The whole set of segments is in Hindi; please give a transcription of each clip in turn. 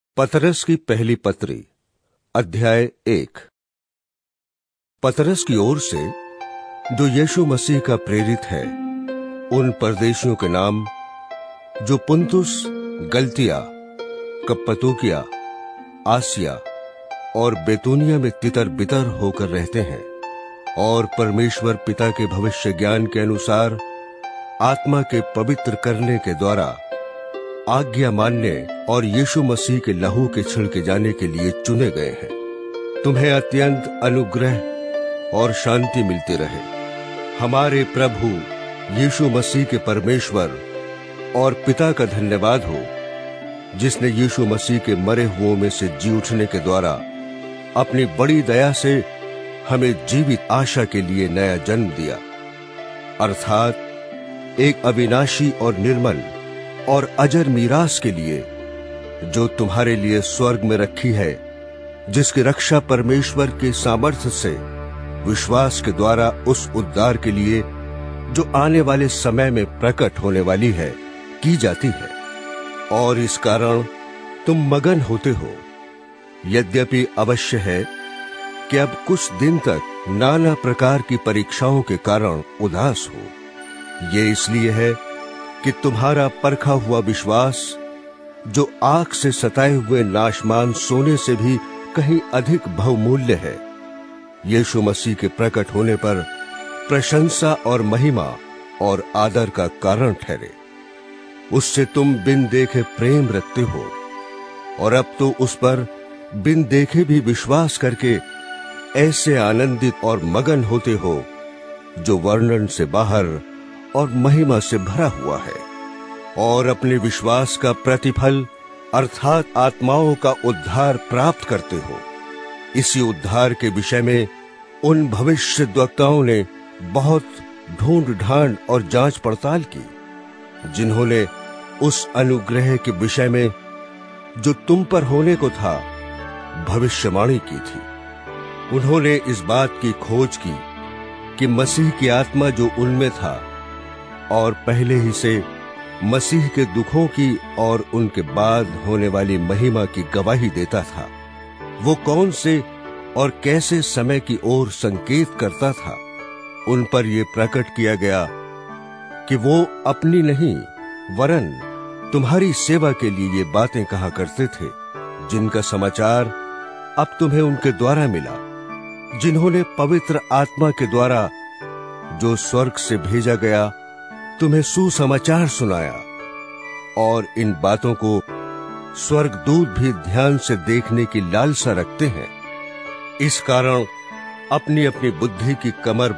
पतरस की पहली पत्री अध्याय 1। पतरस की ओर से जो यीशु मसीह का प्रेरित है, उन परदेशियों के नाम जो पुन्तुस, गलतिया, कप्पदोकिया, आसिया और बेतूनिया में तितर बितर होकर रहते हैं और परमेश्वर पिता के भविष्य ज्ञान के अनुसार आत्मा के पवित्र करने के द्वारा आज्ञा मानने और यीशु मसीह के लहू के छिड़के जाने के लिए चुने गए हैं। तुम्हें अत्यंत अनुग्रह और शांति मिलती रहे। हमारे प्रभु यीशु मसीह के परमेश्वर और पिता का धन्यवाद हो, जिसने यीशु मसीह के मरे हुओं में से जी उठने के द्वारा अपनी बड़ी दया से हमें जीवित आशा के लिए नया जन्म दिया, अर्थात एक अविनाशी और निर्मल और अजर मीरास के लिए, जो तुम्हारे लिए स्वर्ग में रखी है, जिसकी रक्षा परमेश्वर के सामर्थ्य से विश्वास के द्वारा उस उद्धार के लिए जो आने वाले समय में प्रकट होने वाली है की जाती है। और इस कारण तुम मगन होते हो। यद्यपि अवश्य है कि अब कुछ दिन तक नाना प्रकार की परीक्षाओं के कारण उदास हो। ये इसलिए है कि तुम्हारा परखा हुआ विश्वास, जो आग से सताए हुए नाशमान सोने से भी कहीं अधिक बहुमूल्य है, यीशु मसीह के प्रकट होने पर प्रशंसा और महिमा और आदर का कारण ठहरे। उससे तुम बिन देखे प्रेम रखते हो और अब तो उस पर बिन देखे भी विश्वास करके ऐसे आनंदित और मगन होते हो, जो वर्णन से बाहर और महिमा से भरा हुआ है। और अपने विश्वास का प्रतिफल अर्थात आत्माओं का उद्धार प्राप्त करते हो। इसी उद्धार के विषय में उन भविष्यद्वक्ताओं ने बहुत ढूंढ ढांड और जांच पड़ताल की, जिन्होंने उस अनुग्रह के विषय में जो तुम पर होने को था भविष्यवाणी की थी। उन्होंने इस बात की खोज की कि मसीह की आत्मा जो उनमें था और पहले ही से मसीह के दुखों की और उनके बाद होने वाली महिमा की गवाही देता था, वो कौन से और कैसे समय की ओर संकेत करता था, उन पर यह प्रकट किया गया कि वो अपनी नहीं वरन तुम्हारी सेवा के लिए ये बातें कहा करते थे, जिनका समाचार अब तुम्हें उनके द्वारा मिला, जिन्होंने पवित्र आत्मा के द्वारा जो स्वर्ग से भेजा गया तुम्हें सुसमाचार सुनाया। और इन बातों को स्वर्गदूत भी ध्यान से देखने की लालसा रखते हैं। इस कारण अपनी अपनी बुद्धि की कमर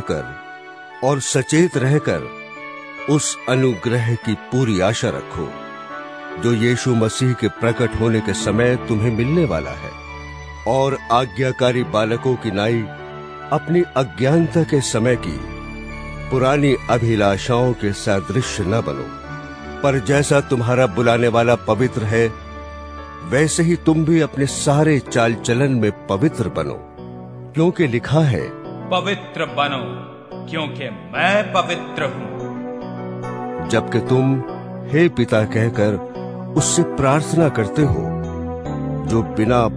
बांधकर और सचेत रहकर उस अनुग्रह की पूरी आशा रखो, जो यीशु मसीह के प्रकट होने के समय तुम्हें मिलने वाला है। और आज्ञाकारी बालकों की नाई अपनी अज्ञानता के समय की पुरानी अभिलाषाओं के सादृश्य न बनो, पर जैसा तुम्हारा बुलाने वाला पवित्र है, वैसे ही तुम भी अपने सारे चाल चलन में पवित्र बनो, क्योंकि लिखा है, पवित्र बनो क्योंकि मैं पवित्र हूं। जबकि तुम हे पिता कहकर उससे प्रार्थना करते हो, जो बिना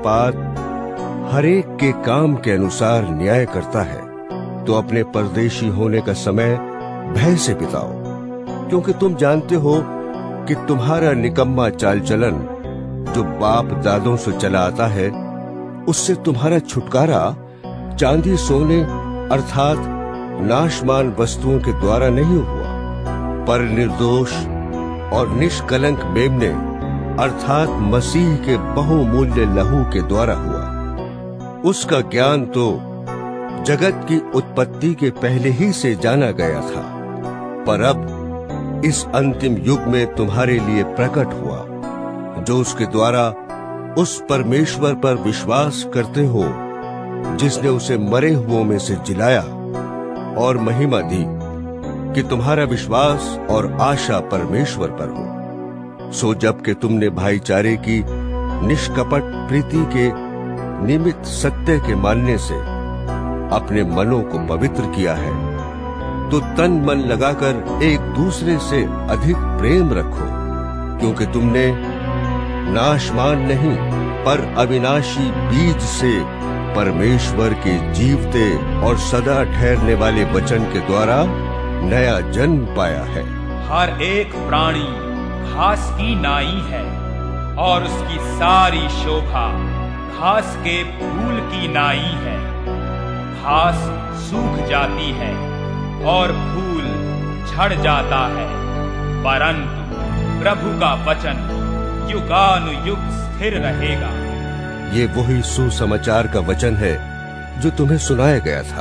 पक्षपात हरेक के काम के अनुसार न्याय करता है, तो अपने परदेशी होने का समय भय से बिताओ, क्योंकि तुम जानते हो कि तुम्हारा निकम्मा चाल चलन जो बाप दादों से चला आता है, उससे तुम्हारा छुटकारा चांदी सोने अर्थात नाशमान वस्तुओं के द्वारा नहीं हुआ, पर निर्दोष और निष्कलंक मेमने अर्थात मसीह के बहुमूल्य लहू के द्वारा हुआ। उसका ज्ञान तो जगत की उत्पत्ति के पहले ही से जाना गया था, पर अब इस अंतिम युग में तुम्हारे लिए प्रकट हुआ, जो उसके द्वारा उस परमेश्वर पर विश्वास करते हो, जिसने उसे मरे हुओं में से जिलाया और महिमा दी, कि तुम्हारा विश्वास और आशा परमेश्वर पर हो। सो जबकि तुमने भाईचारे की निष्कपट प्रीति के निमित्त सत्य के मानने से अपने मनों को पवित्र किया है, तो तन मन लगाकर एक दूसरे से अधिक प्रेम रखो, क्योंकि तुमने नाशमान नहीं पर अविनाशी बीज से परमेश्वर के जीवते और सदा ठहरने वाले वचन के द्वारा नया जन्म पाया है। हर एक प्राणी घास की नाई है और उसकी सारी शोभा घास के फूल की नाई है। घास सूख जाती है और फूल झड़ जाता है, परंतु प्रभु का वचन युगानुयुग स्थिर रहेगा। ये वही सुसमाचार का वचन है जो तुम्हें सुनाया गया था,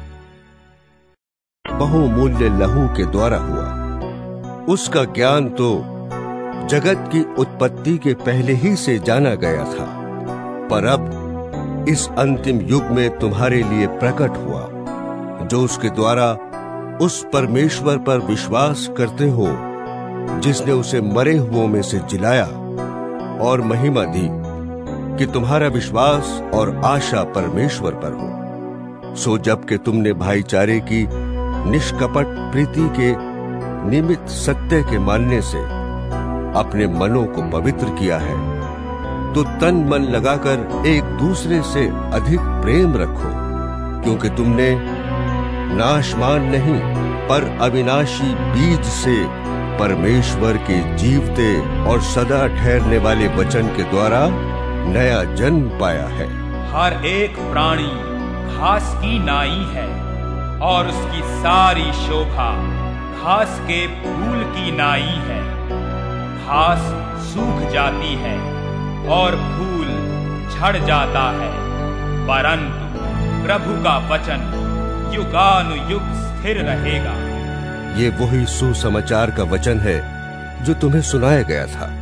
बहुमूल्य लहू के द्वारा हुआ। उसका ज्ञान तो जगत की उत्पत्ति के पहले ही से जाना गया था, पर अब इस अंतिम युग में तुम्हारे लिए प्रकट हुआ, जो उसके द्वारा उस परमेश्वर पर विश्वास करते हो जिसने उसे मरे हुओं में से जिलाया, और महिमा दी कि तुम्हारा विश्वास और आशा परमेश्वर पर हो। सो जब कि तुमने भाईचारे की निष्कपट प्रीति के निमित्त सत्य के मानने से अपने मनों को पवित्र किया है, तो तन मन लगाकर एक दूसरे से अधिक प्रेम रखो, क्योंकि तुमने नाशमान नहीं पर अविनाशी बीज से परमेश्वर के जीवते और सदा ठहरने वाले वचन के द्वारा नया जन्म पाया है। हर एक प्राणी घास की नाई है और उसकी सारी शोभा घास के फूल की नाई है। घास सूख जाती है और फूल झड़ जाता है, परंतु प्रभु का वचन युगानुयुग स्थिर रहेगा। ये वही सुसमाचार का वचन है जो तुम्हें सुनाया गया था।